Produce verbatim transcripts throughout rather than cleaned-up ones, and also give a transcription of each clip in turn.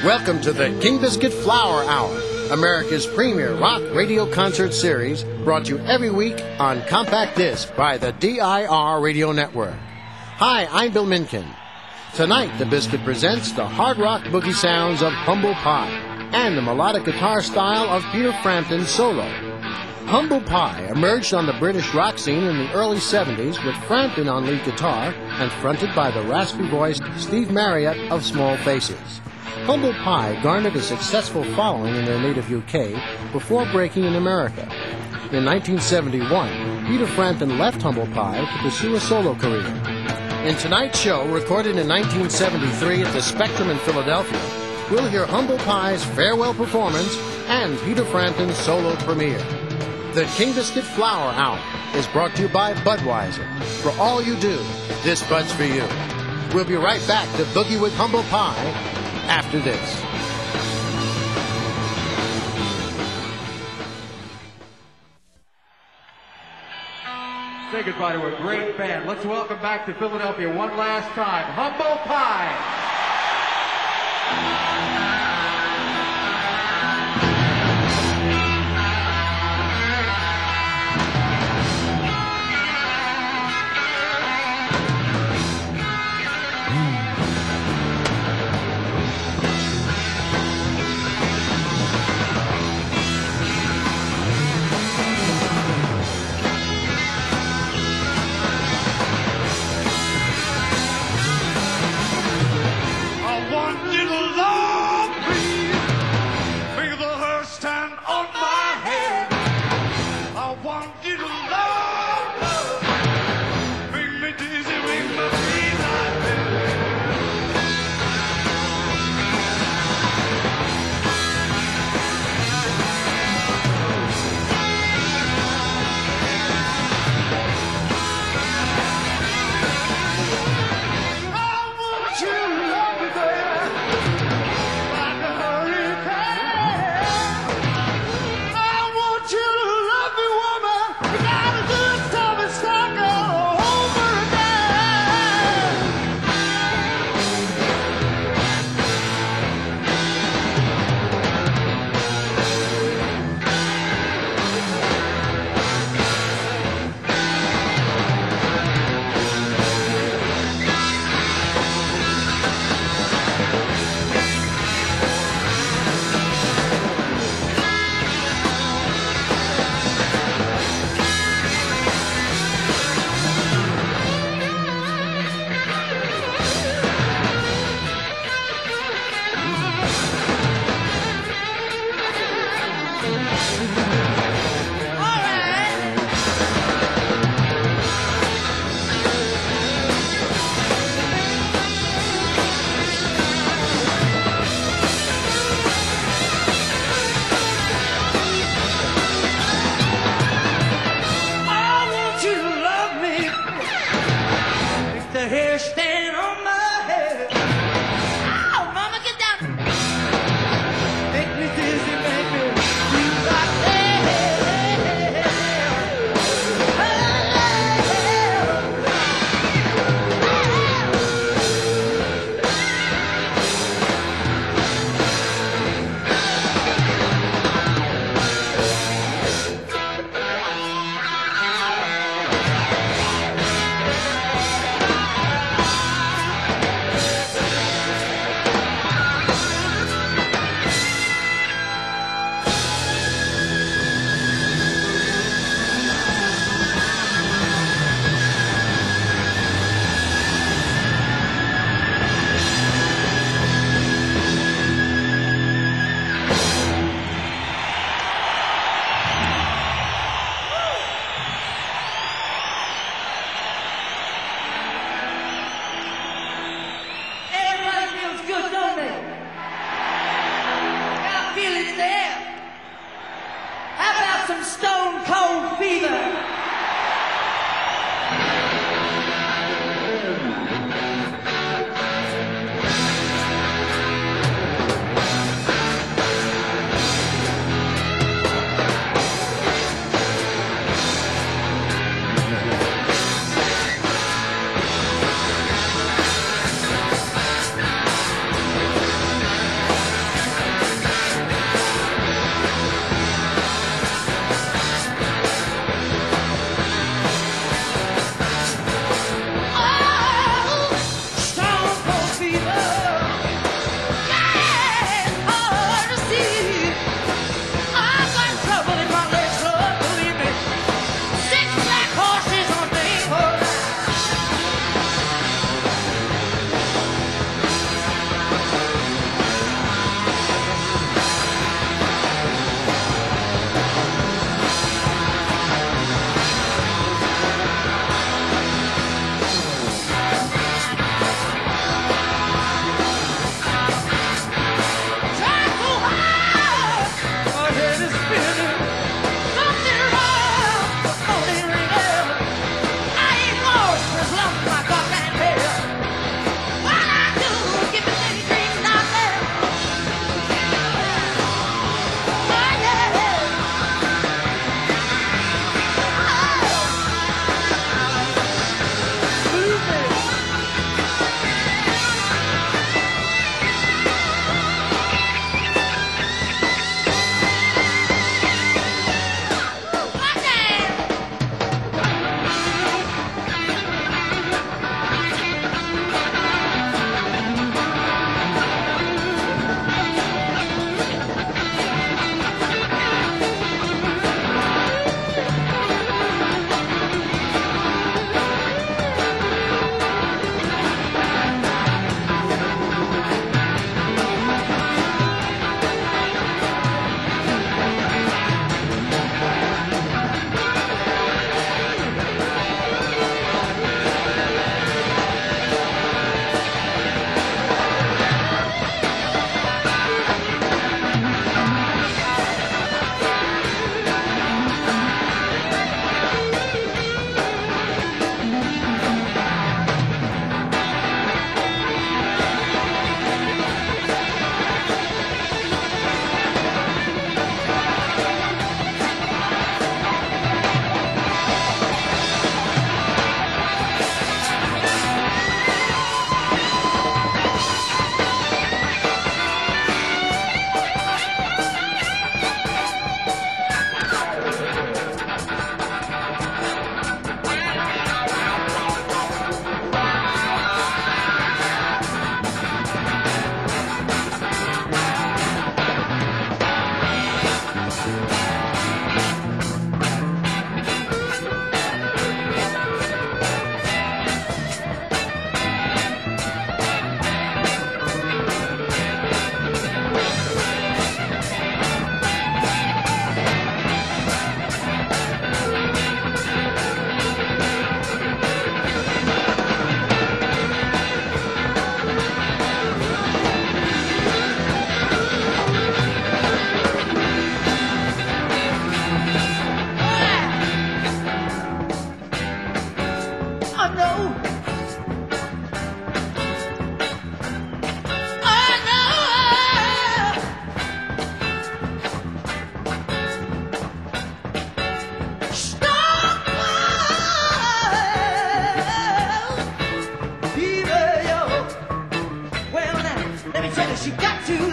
Welcome to the King Biscuit Flower Hour, America's premier rock radio concert series, brought to you every week on compact disc by the D I R Radio Network. Hi, I'm Bill Minkin. Tonight, the Biscuit presents the hard rock boogie sounds of Humble Pie and the melodic guitar style of Peter Frampton solo. Humble Pie emerged on the British rock scene in the early seventies with Frampton on lead guitar and fronted by the raspy-voiced Steve Marriott of Small Faces. Humble Pie garnered a successful following in their native U K before breaking in America. In nineteen seventy-one, Peter Frampton left Humble Pie to pursue a solo career. In tonight's show, recorded in nineteen seventy-three at the Spectrum in Philadelphia, we'll hear Humble Pie's farewell performance and Peter Frampton's solo premiere. The King Biscuit Flower Hour is brought to you by Budweiser. For all you do, this Bud's for you. We'll be right back to Boogie with Humble Pie after this. Say goodbye to a great band. Let's welcome back to Philadelphia one last time, Humble Pie.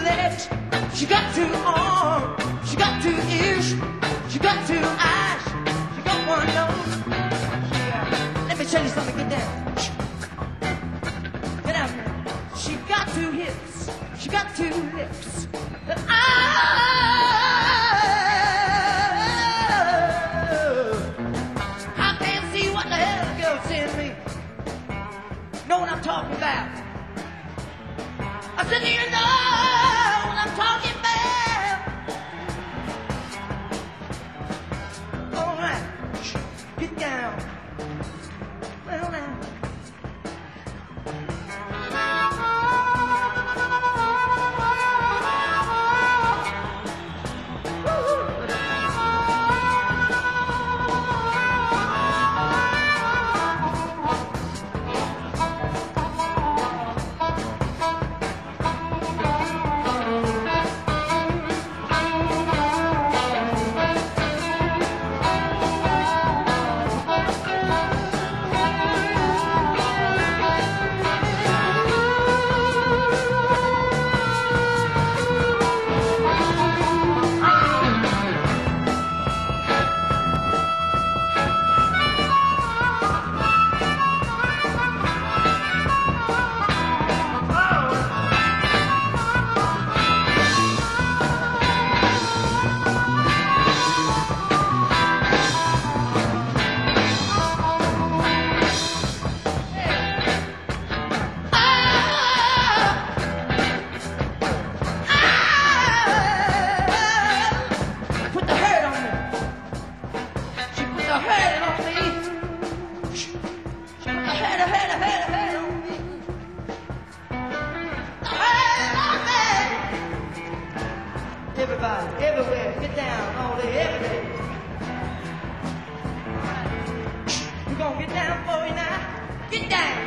legs, she got two arms, she got two ears, she got two eyes, she got one nose. She, uh, let me tell you something, get down. Get out here. She got two hips, she got two lips. And I, I can't see what the hell the girl's in me. Know what I'm talking about? I said, do you know what I'm talking about? All right, get down. Well, now. Everybody, everywhere, get down all day, every day. We're gonna get down for you now. Get down.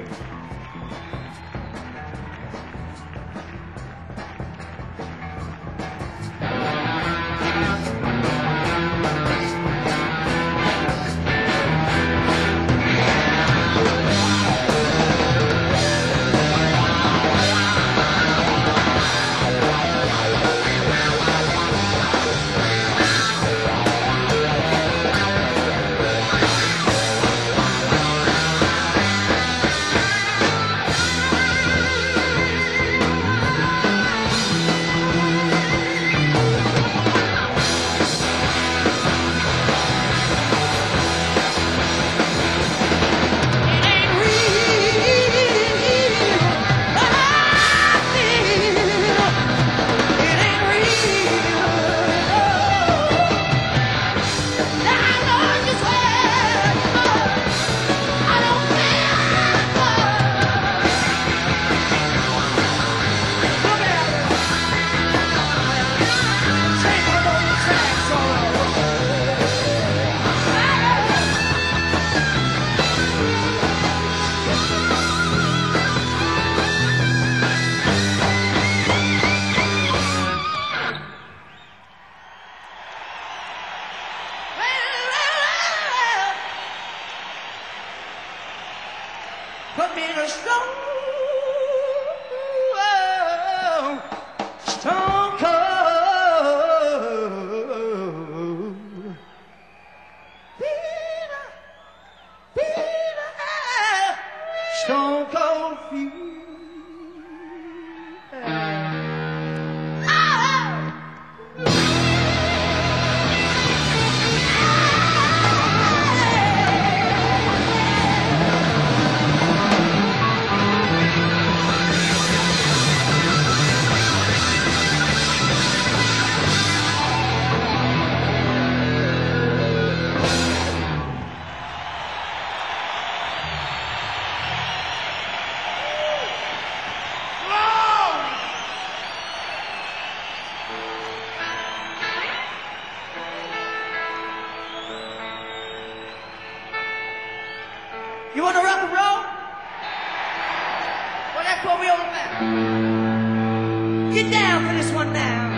Put me in a strong, stone cold, Peter, Peter, stone cold fever. You want to rock and roll? Well, that's what we all about. Get down for this one now.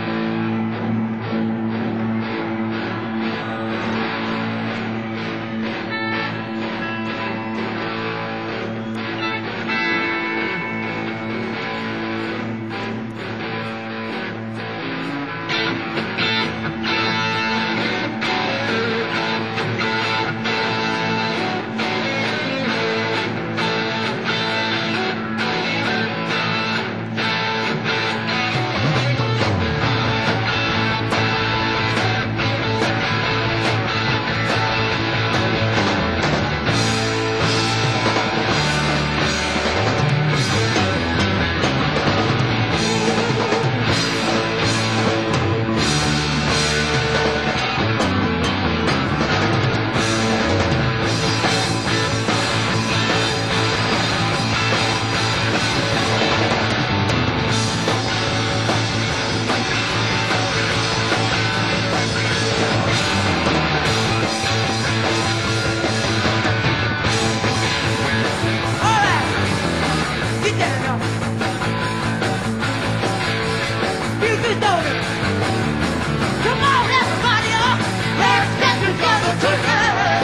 feels good, don't it? Come on, everybody, uh, let's get together tonight.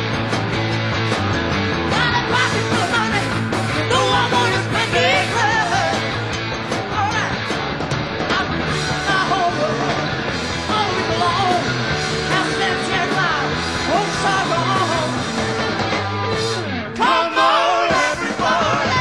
Got a pocket full of money, you know I wanna spend it right. All right, I'm my home, home we belong. Have them ten miles, home sorrow. Come on, everybody.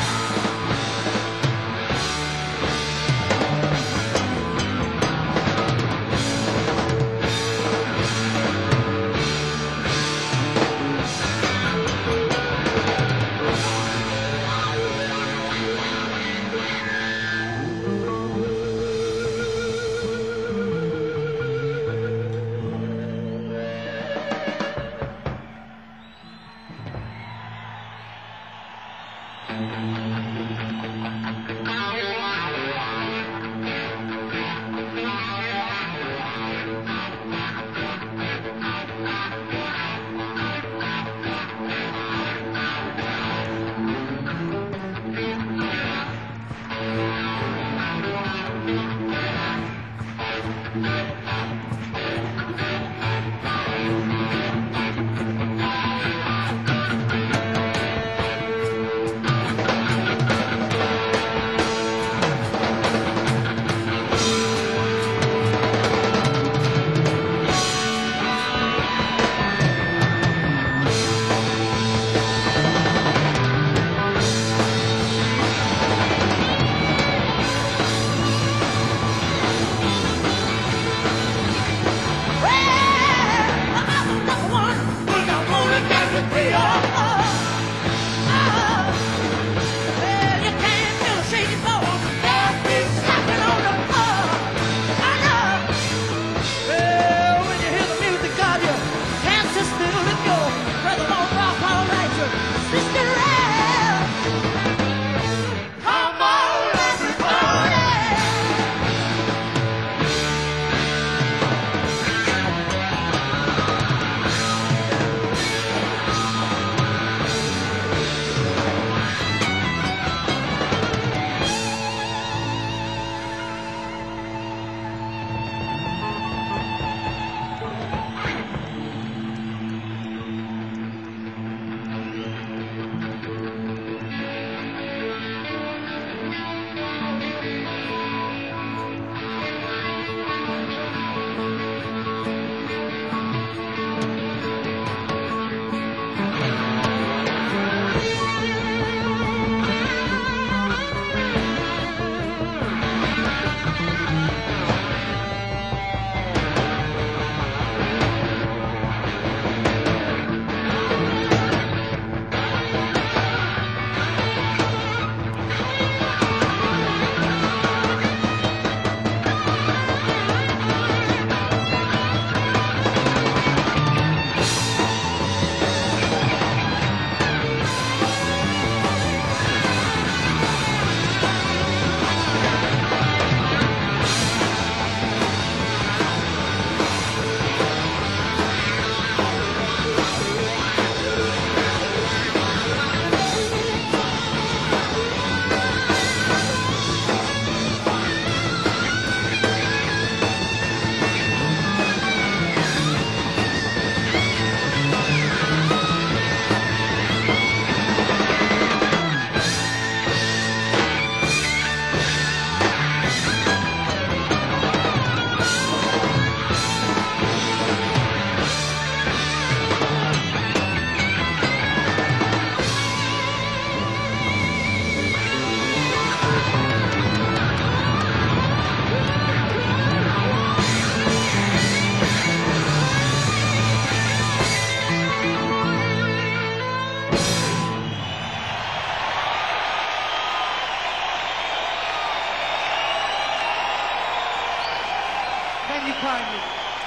kindly.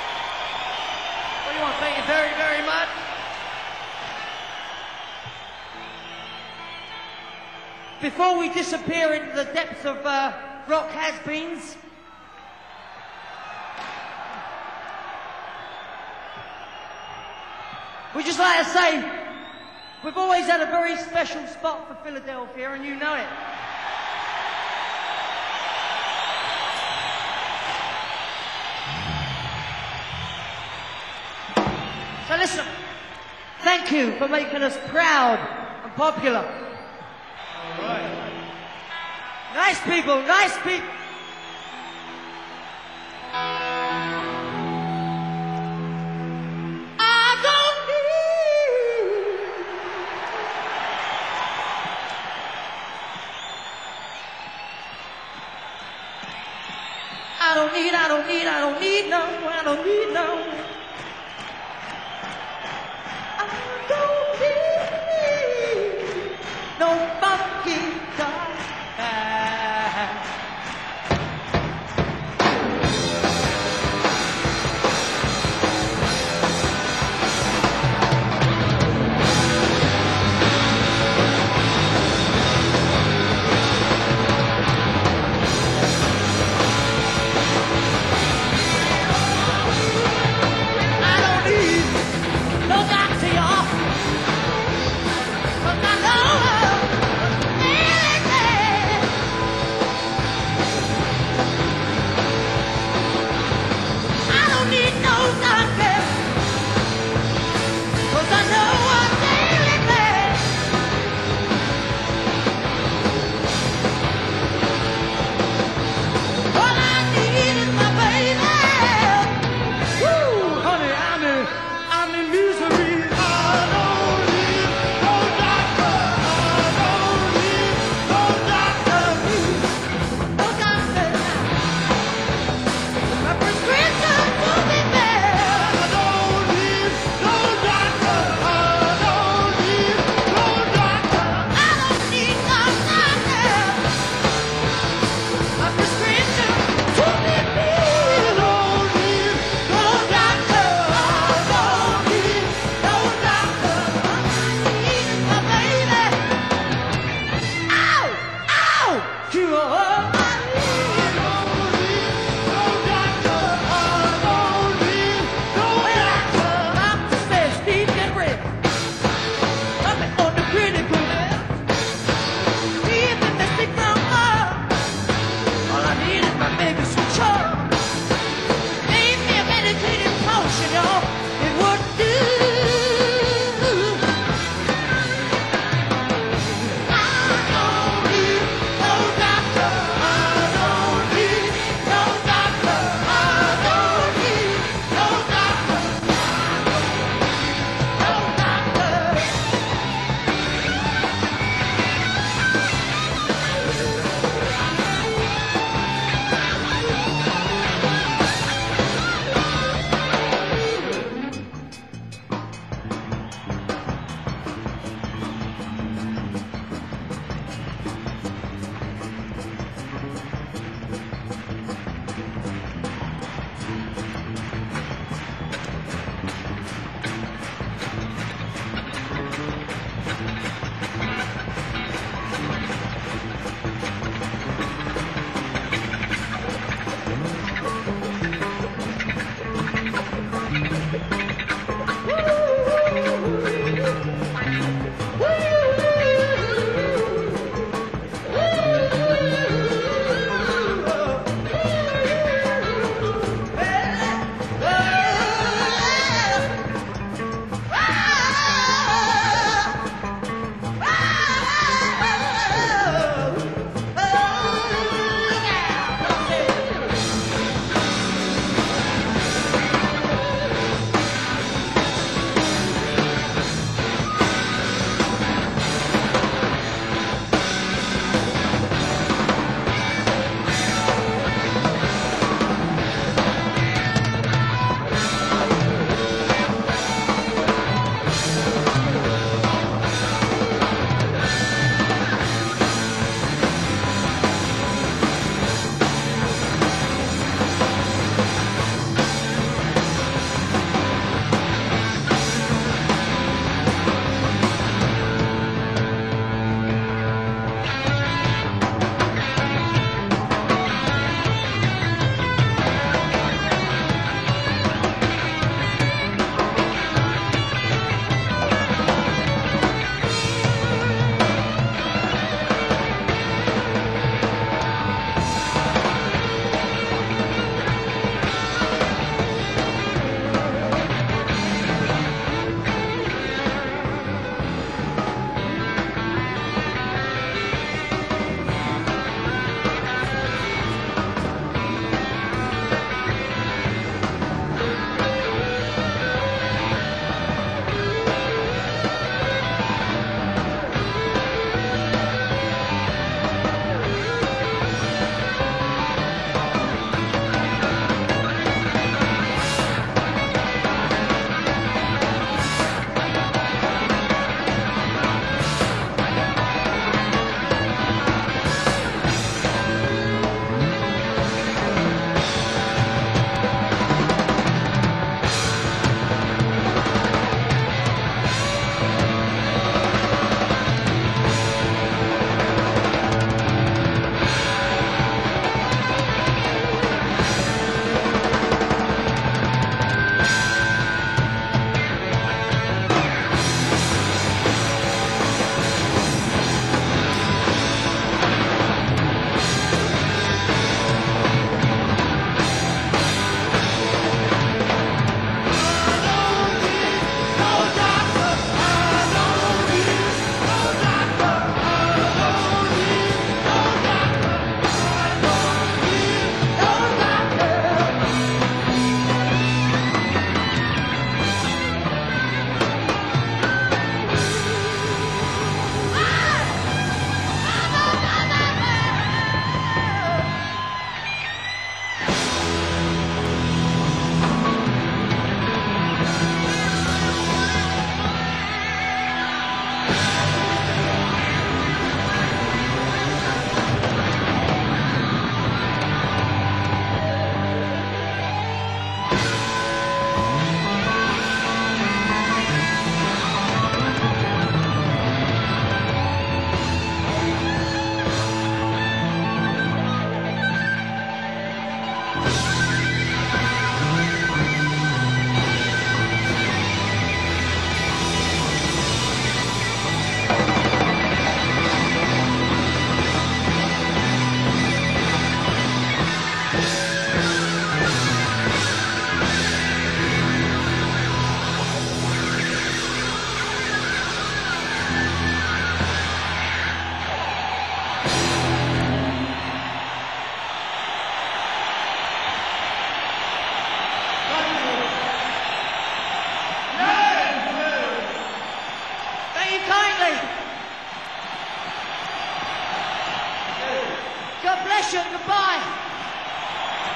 Well, you want to thank you very, very much. Before we disappear into the depths of uh, rock has-beens, we'd just like to say, we've always had a very special spot for Philadelphia, and you know it. listen. Thank you for making us proud and popular. All right. Nice people, nice people. I don't need. I don't need, I don't need, I don't need no, I don't need no. I don't need no funky guy.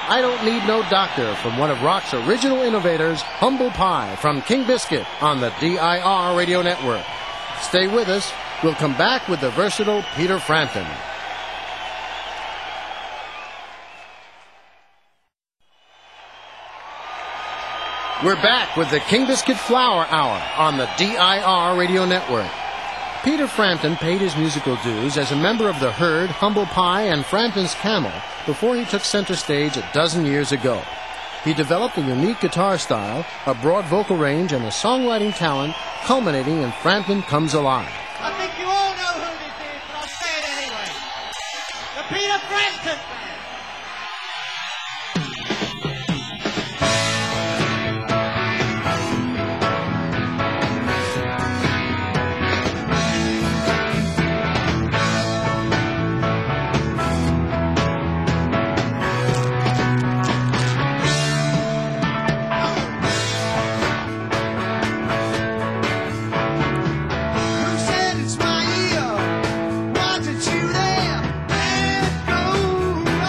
I Don't Need No Doctor from one of rock's original innovators, Humble Pie from King Biscuit on the D I R Radio Network. Stay with us. We'll come back with the versatile Peter Frampton. We're back with the King Biscuit Flower Hour on the D I R Radio Network. Peter Frampton paid his musical dues as a member of the Herd, Humble Pie, and Frampton's Camel before he took center stage a dozen years ago. He developed a unique guitar style, a broad vocal range, and a songwriting talent culminating in Frampton Comes Alive. I think you all know who this is, but I'll say it anyway. The Peter Frampton Band. Who said it's my ear? Wasn't you there? Let go.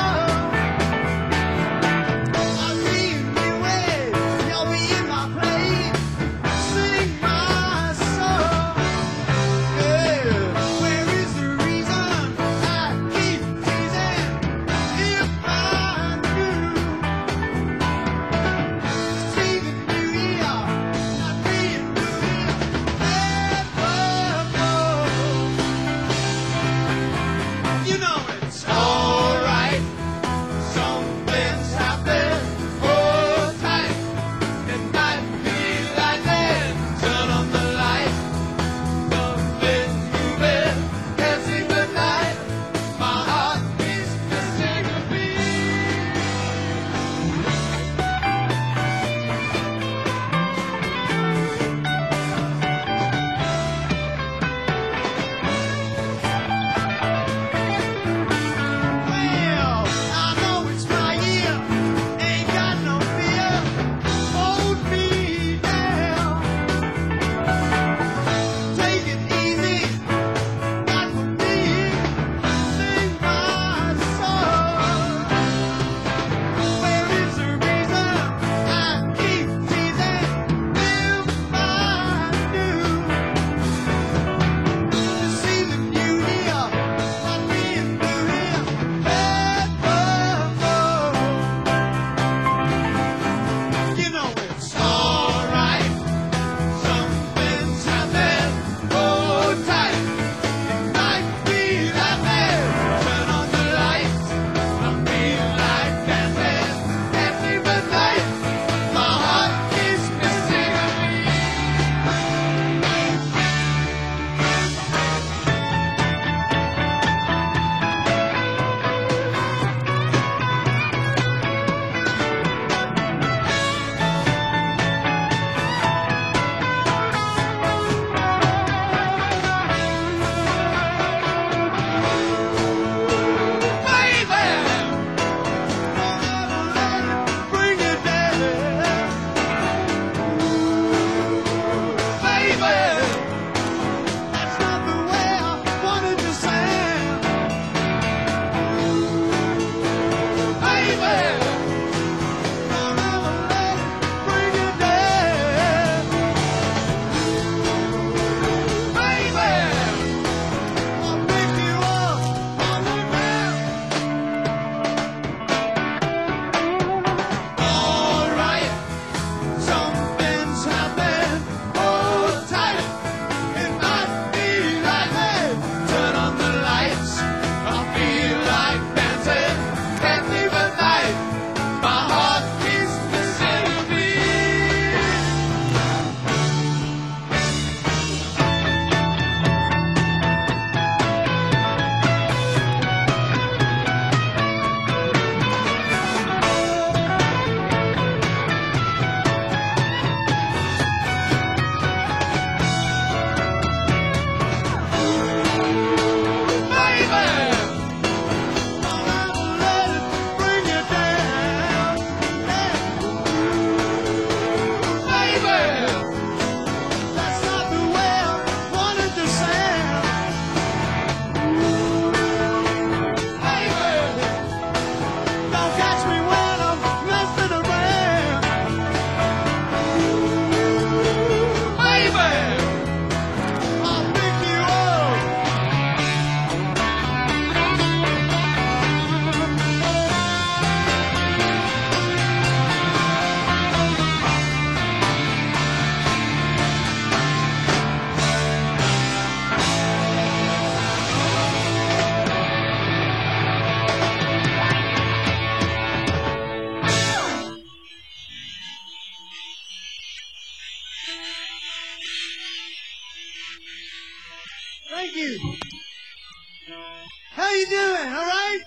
you. How you doing? All right?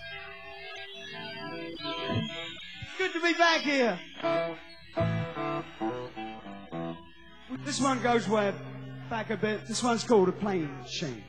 Good to be back here. This one goes way back a bit. This one's called A Plain Shame.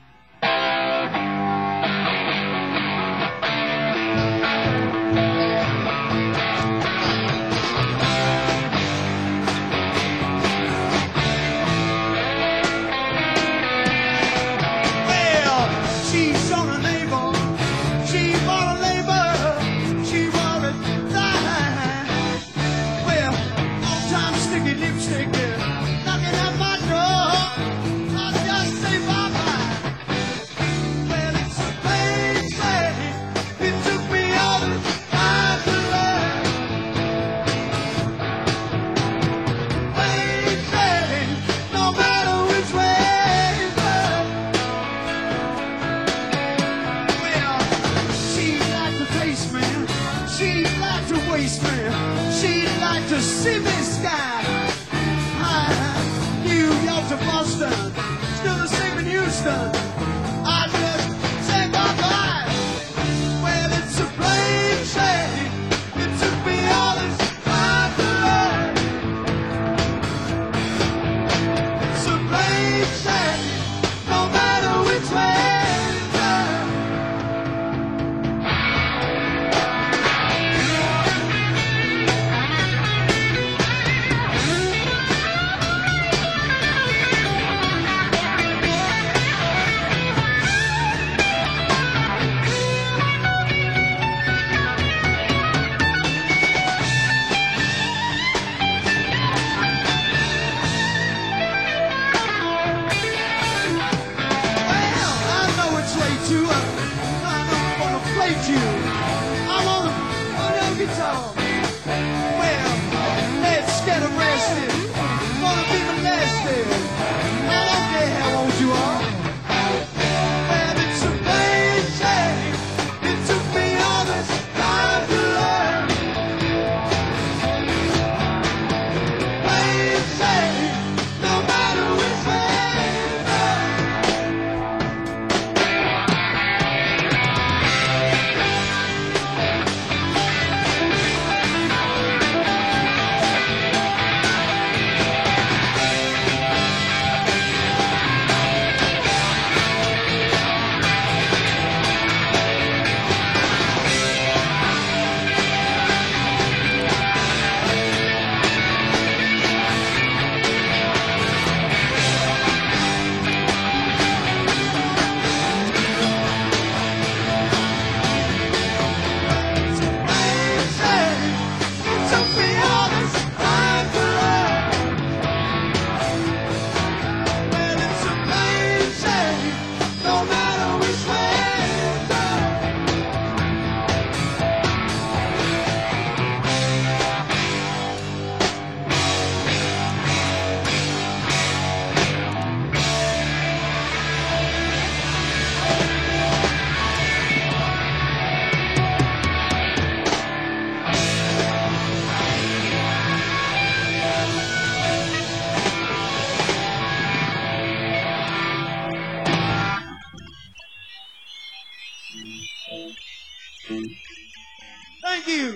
Thank you.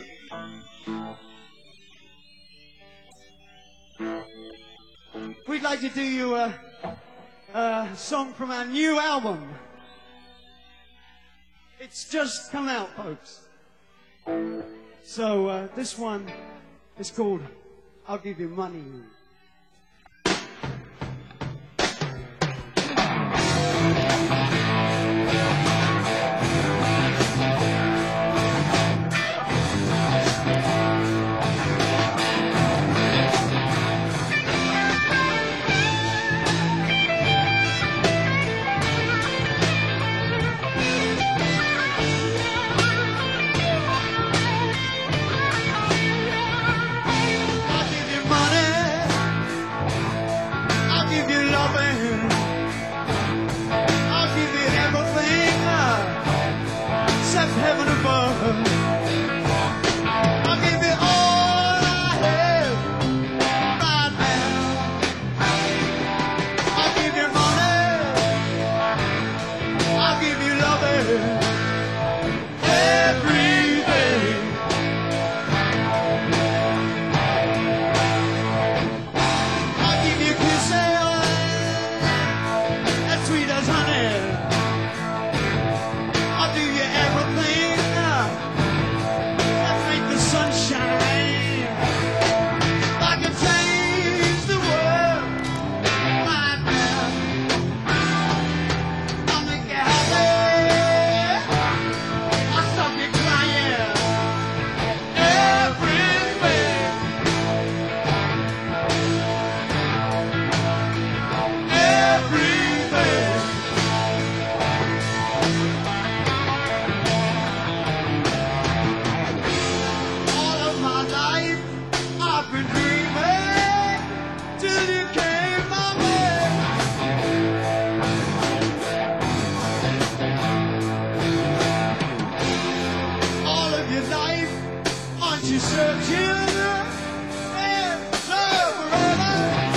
We'd like to do you a, a song from our new album. It's just come out, folks. So uh, this one is called I'll Give You Money. I'll give you money. serve children and serve forever.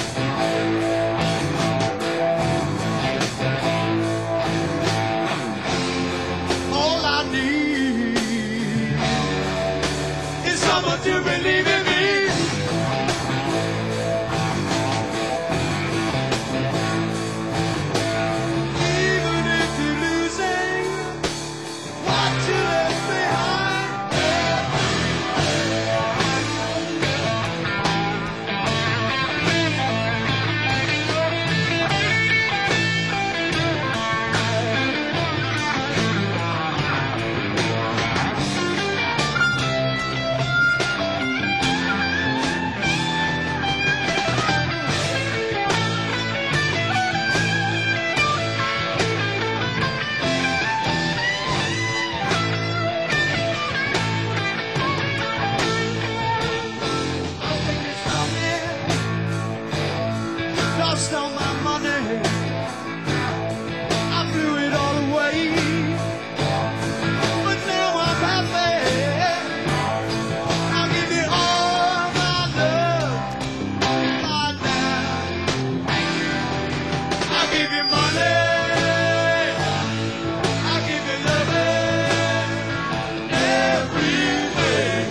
All I need is someone to believe in me. Even if you're losing what you left behind. Lost all my money, I blew it all away. But now I'm happy. I'll give you all my love right now. I'll give you money, I'll give you loving, everything.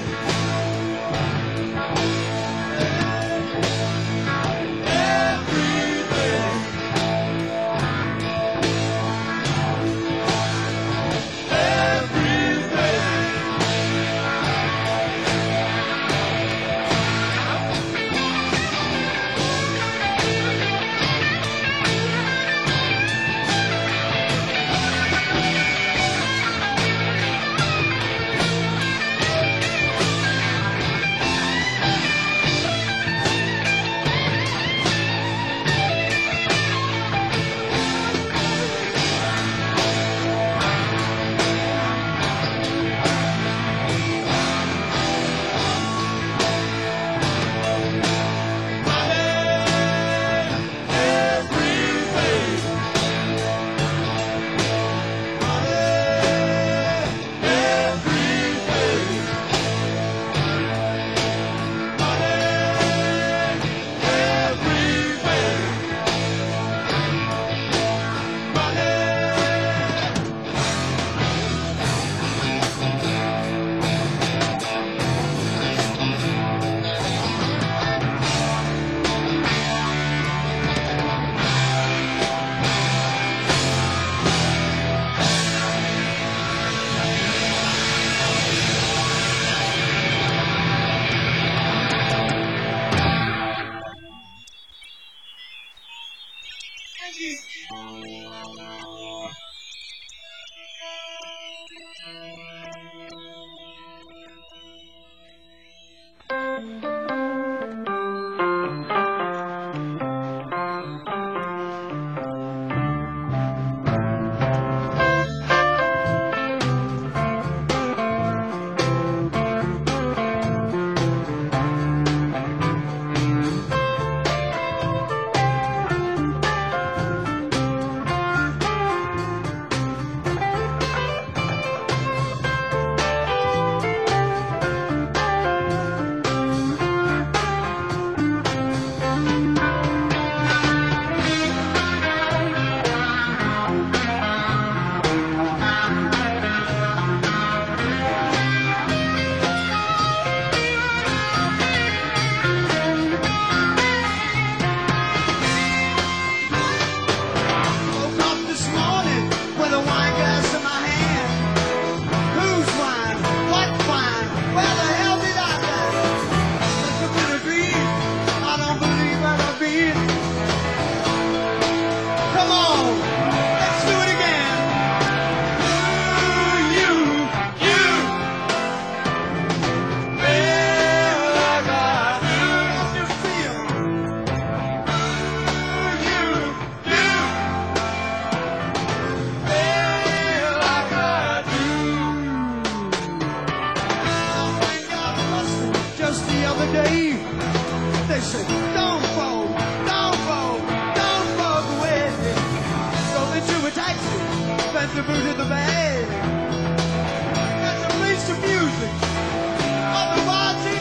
the boot in the bag. That's the least of music. Otherwise,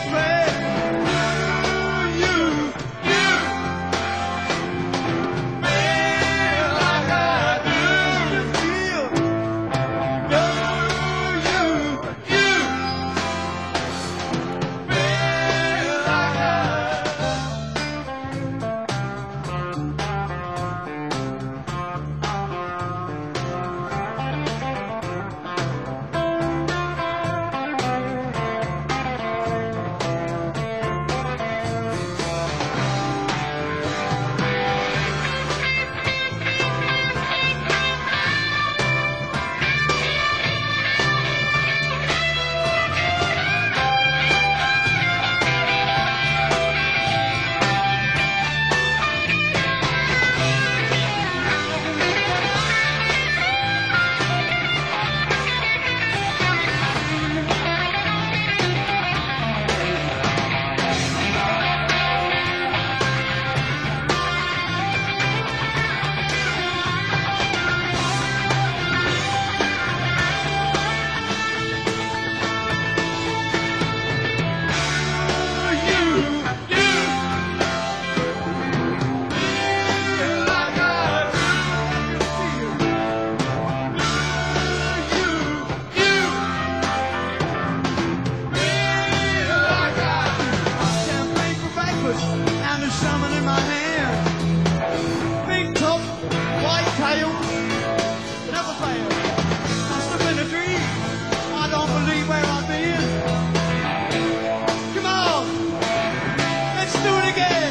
player. Must have been a dream. I don't believe where I've been. Come on, let's do it again.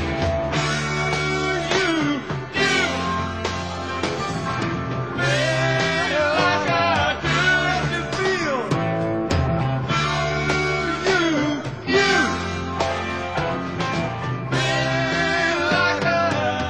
You, you, feel like I do. Let me feel. You, you, feel like I.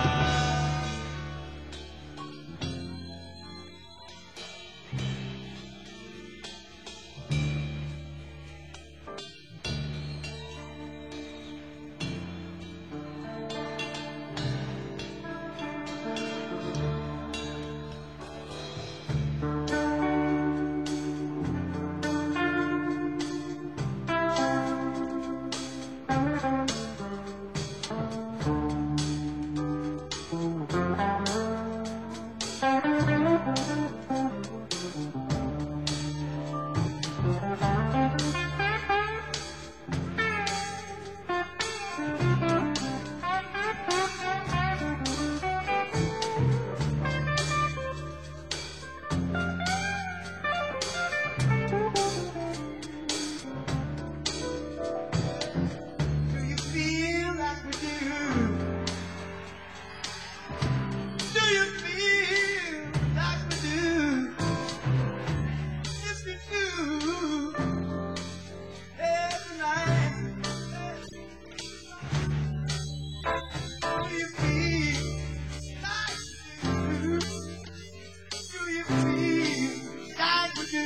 Do you feel like we do? Do you feel like we do? Yes, we do. Every night. Do you feel like we do? Do you feel like we do?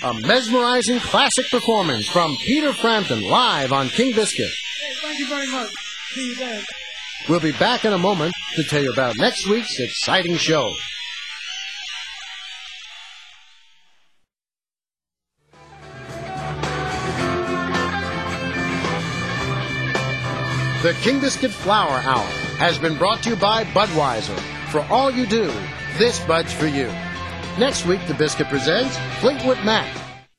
A mesmerizing classic performance from Peter Frampton live on King Biscuit. Hey, thank you very much. See you there. We'll be back in a moment to tell you about next week's exciting show. The King Biscuit Flower Hour has been brought to you by Budweiser. For all you do, this Bud's for you. Next week, the Biscuit presents Fleetwood Mac.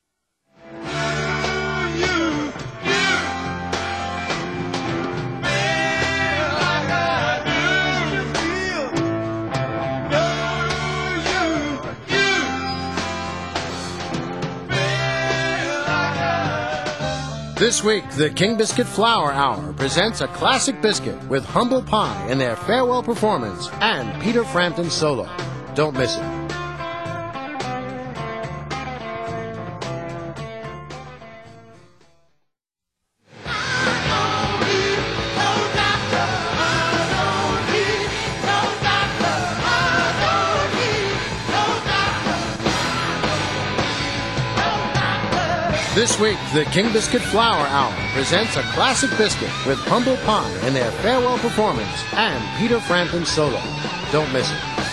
This week, the King Biscuit Flower Hour presents a classic biscuit with Humble Pie in their farewell performance and Peter Frampton solo. Don't miss it. This week, the King Biscuit Flower Hour presents a classic biscuit with Humble Pie in their farewell performance and Peter Frampton solo. Don't miss it.